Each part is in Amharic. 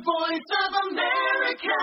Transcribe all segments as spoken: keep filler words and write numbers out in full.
voice of America.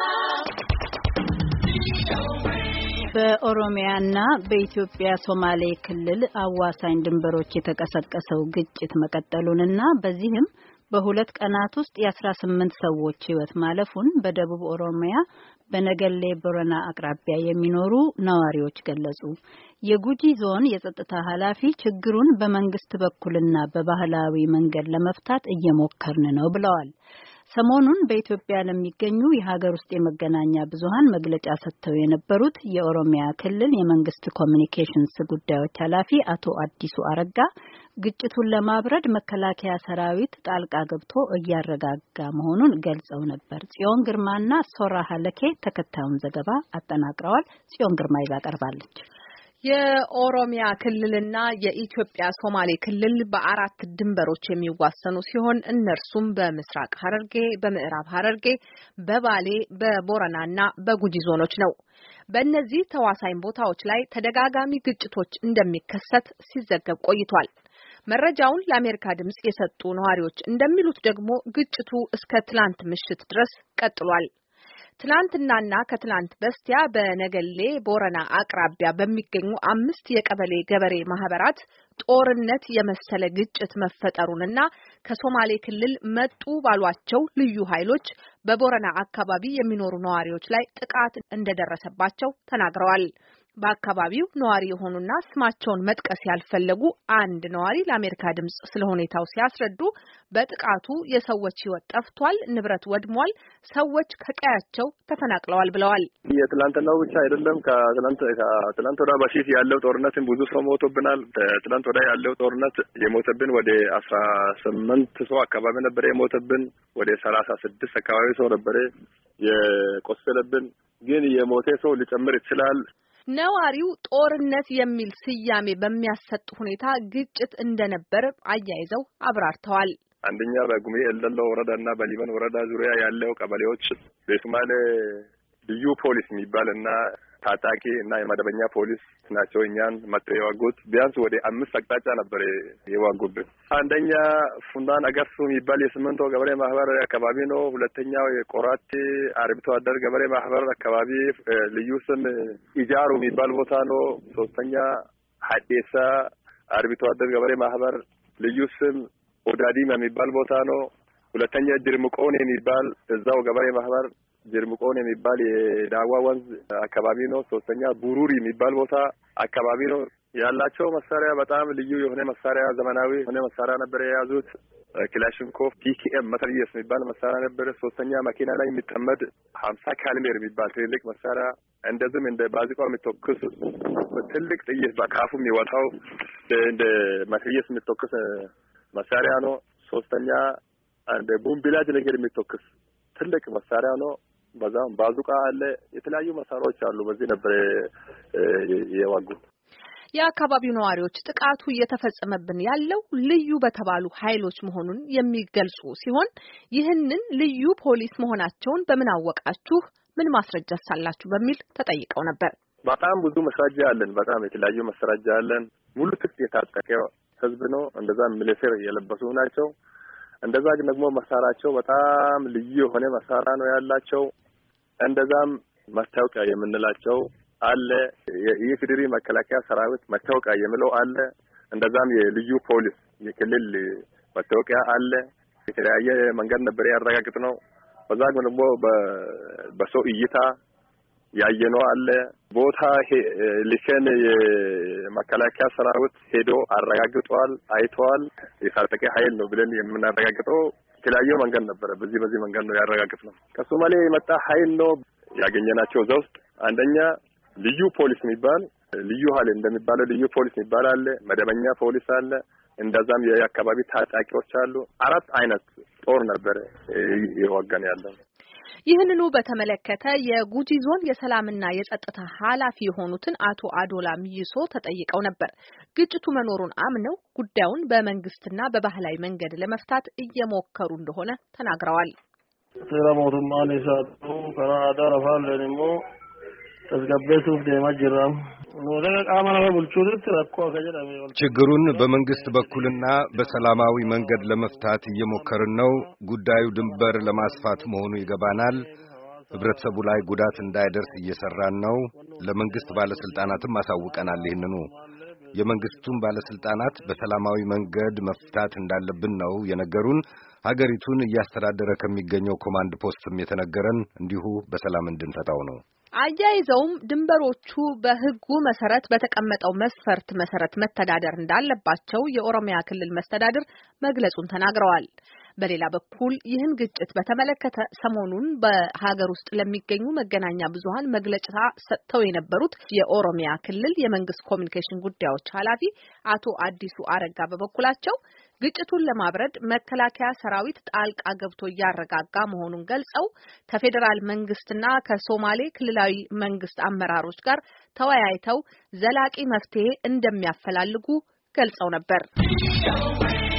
በኦሮሚያና በኢትዮጵያ ሶማሌ ክልል አዋሳኝ ድንበሮች የተቀሰቀሰው ግጭት መቀጠሉንና በዚህም በሁለት ቀናት ውስጥ የአስራ ስምንት ሰዎች ሕይወት ማለፉን በደቡብ ኦሮሚያ በነገሌ ቦረና አቅራቢያ የሚኖሩ ነዋሪዎች ገለጹ። የጉጂ ዞን የጸጥታ ኃላፊ ችግሩን በመንግስት በኩልና በባህላዊ መንገድ ለመፍታት እየሞከርን ነው ብለዋል። ሰሞኑን በኢትዮጵያ ለሚገኙ የሀገር ውስጥ የመገናኛ ብዙሃን መግለጫ ሰጥተው የነበሩት የኦሮሚያ ክልል የመንግስት ኮሚኒኬሽንስ ጉዳዮች ኃላፊ አቶ አዲሱ አረጋ ግጭቱን ለማብረድ መከላከያ ሰራዊት ጣልቃ ገብቶ እያረጋጋ መሆኑን ገልጸው ነበር። ጽዮን ግርማና ሶራ ሀለኬ ተከታዩን ዘገባ አጠናቅረዋል። ጽዮን ግርማ ይዛ ቀርባለች። የኦሮሚያ ክልልና የኢትዮጵያ ሶማሌ ክልል በአራት ድንበሮች የሚዋሰኑ ሲሆን እነርሱም በምስራቅ ሐረርጌ፣ በምዕራብ ሐረርጌ፣ በባሌ፣ በቦረናና በጉጂ ዞኖች ነው። በእነዚህ ተዋሳኝ ቦታዎች ላይ ተደጋጋሚ ግጭቶች እንደሚከሰት ሲዘገብ ቆይቷል። መረጃውን ለአሜሪካ ድምጽ የሰጡ ነዋሪዎች እንደሚሉት ደግሞ ግጭቱ እስከ ትላንት ምሽት ድረስ ቀጥሏል። ትላንትናና ከትላንት በስቲያ በነገሌ ቦረና አቅራቢያ በሚገኙ አምስት የቀበሌ ገበሬ ማህበራት ጦርነት የመሰለ ግጭት መፈጠሩንና ከሶማሌ ክልል መጡ ባሏቸው ልዩ ኃይሎች በቦረና አካባቢ የሚኖሩ ነዋሪዎች ላይ ጥቃት እንደደረሰባቸው ተናግረዋል። በአካባቢው ነዋሪ የሆኑና ስማቸውን መጥቀስ ያልፈለጉ አንድ ነዋሪ ለአሜሪካ ድምጽ ስለ ሁኔታው ሲያስረዱ በጥቃቱ የሰዎች ሕይወት ጠፍቷል፣ ንብረት ወድሟል፣ ሰዎች ከቀያቸው ተፈናቅለዋል ብለዋል። የትላንትናው ብቻ አይደለም። ከትላንት ከትላንት ወዲያ በፊት ያለው ጦርነትን ብዙ ሰው ሞቶብናል። ትላንት ወዲያ ያለው ጦርነት የሞተብን ወደ አስራ ስምንት ሰው አካባቢ ነበር የሞተብን። ወደ ሰላሳ ስድስት አካባቢ ሰው ነበር የቆሰለብን። ግን የሞተ ሰው ሊጨምር ይችላል። ነዋሪው ጦርነት የሚል ስያሜ በሚያሰጥ ሁኔታ ግጭት እንደነበር አያይዘው አብራርተዋል። አንደኛ በጉሜ ኤልደሎ ወረዳና በሊበን ወረዳ ዙሪያ ያለው ቀበሌዎች በሶማሌ ልዩ ፖሊስ የሚባልና ታጣቂ እና የመደበኛ ፖሊስ ናቸው እኛን መጥተው የዋጉት። ቢያንስ ወደ አምስት አቅጣጫ ነበር የዋጉብን። አንደኛ ፉንዳን አገርሱ የሚባል የስምንቶ ገበሬ ማህበር አካባቢ ነው። ሁለተኛው የቆራቴ አርብቶ አደር ገበሬ ማህበር አካባቢ ልዩ ስም ኢጃሩ የሚባል ቦታ ነው። ሶስተኛ ሀዴሳ አርብቶ አደር ገበሬ ማህበር ልዩ ስም ኦዳዲም የሚባል ቦታ ነው። ሁለተኛ ጅርምቆን የሚባል እዛው ገበሬ ማህበር ጅርምቆን የሚባል የዳዋ ወንዝ አካባቢ ነው። ሶስተኛ ቡሩሪ የሚባል ቦታ አካባቢ ነው። ያላቸው መሳሪያ በጣም ልዩ የሆነ መሳሪያ፣ ዘመናዊ የሆነ መሳሪያ ነበር የያዙት። ክላሽንኮቭ ፒኬኤም መትረየስ የሚባል መሳሪያ ነበር። ሶስተኛ መኪና ላይ የሚጠመድ ሀምሳ ካልሜር የሚባል ትልቅ መሳሪያ፣ እንደዚህም እንደ ባዚቃው የሚተኩስ ትልቅ ጥይት በካፉ የሚወጣው እንደ መትረየስ የሚተኩስ መሳሪያ ነው። ሶስተኛ እንደ ቦምቢላጅ ነገር የሚተኩስ ትልቅ መሳሪያ ነው። በዛም ባዙቃ አለ። የተለያዩ መሳሪያዎች አሉ። በዚህ ነበር የዋጉት። የአካባቢው ነዋሪዎች ጥቃቱ እየተፈጸመብን ያለው ልዩ በተባሉ ኃይሎች መሆኑን የሚገልጹ ሲሆን ይህንን ልዩ ፖሊስ መሆናቸውን በምን አወቃችሁ? ምን ማስረጃ ሳላችሁ? በሚል ተጠይቀው ነበር። በጣም ብዙ ማስረጃ አለን። በጣም የተለያዩ ማስረጃ አለን። ሙሉ ትጥቅ የታጠቀ ህዝብ ነው። እንደዛም ሚሊተሪ የለበሱ ናቸው። እንደዛ ግን ደግሞ መሳሪያቸው በጣም ልዩ የሆነ መሳሪያ ነው ያላቸው። እንደዛም መታወቂያ የምንላቸው አለ። የኢፌዴሪ መከላከያ ሰራዊት መታወቂያ የሚለው አለ። እንደዛም የልዩ ፖሊስ የክልል መታወቂያ አለ። የተለያየ መንገድ ነበር ያረጋግጥ ነው። በዛ ግን ደግሞ በሰው እይታ ያየነው አለ። ቦታ ልከን የመከላከያ ሰራዊት ሄዶ አረጋግጧል፣ አይቷል። የታጠቀ ኃይል ነው ብለን የምናረጋግጠው የተለያየ መንገድ ነበር። በዚህ በዚህ መንገድ ነው ያረጋግጥነው። ከሶማሌ የመጣ ኃይል ነው ያገኘናቸው። እዛ ውስጥ አንደኛ ልዩ ፖሊስ የሚባል ልዩ ኃይል እንደሚባለው ልዩ ፖሊስ የሚባል አለ። መደበኛ ፖሊስ አለ። እንደዛም የአካባቢ ታጣቂዎች አሉ። አራት አይነት ጦር ነበር የወገን ያለው። ይህንኑ በተመለከተ የጉጂ ዞን የሰላምና የጸጥታ ኃላፊ የሆኑትን አቶ አዶላ ሚይሶ ተጠይቀው ነበር። ግጭቱ መኖሩን አምነው ጉዳዩን በመንግስትና በባህላዊ መንገድ ለመፍታት እየሞከሩ እንደሆነ ተናግረዋል። ሰላም ወሩማን ይሳጡ ከራዳ ረፋለንሞ tasgabbeessuuf deemaa jirra. ችግሩን በመንግስት በኩልና በሰላማዊ መንገድ ለመፍታት እየሞከርን ነው። ጉዳዩ ድንበር ለማስፋት መሆኑ ይገባናል። ህብረተሰቡ ላይ ጉዳት እንዳይደርስ እየሰራን ነው። ለመንግስት ባለስልጣናትም አሳውቀናል። ይህንኑ የመንግስቱን ባለስልጣናት በሰላማዊ መንገድ መፍታት እንዳለብን ነው የነገሩን። ሀገሪቱን እያስተዳደረ ከሚገኘው ኮማንድ ፖስትም የተነገረን እንዲሁ በሰላም እንድንፈታው ነው። አያይዘውም ድንበሮቹ በህጉ መሰረት በተቀመጠው መስፈርት መሰረት መተዳደር እንዳለባቸው የኦሮሚያ ክልል መስተዳድር መግለጹን ተናግረዋል። በሌላ በኩል ይህን ግጭት በተመለከተ ሰሞኑን በሀገር ውስጥ ለሚገኙ መገናኛ ብዙሃን መግለጫ ሰጥተው የነበሩት የኦሮሚያ ክልል የመንግስት ኮሚኒኬሽን ጉዳዮች ኃላፊ አቶ አዲሱ አረጋ በበኩላቸው ግጭቱን ለማብረድ መከላከያ ሰራዊት ጣልቃ ገብቶ እያረጋጋ መሆኑን ገልጸው ከፌዴራል መንግስትና ከሶማሌ ክልላዊ መንግስት አመራሮች ጋር ተወያይተው ዘላቂ መፍትሄ እንደሚያፈላልጉ ገልጸው ነበር።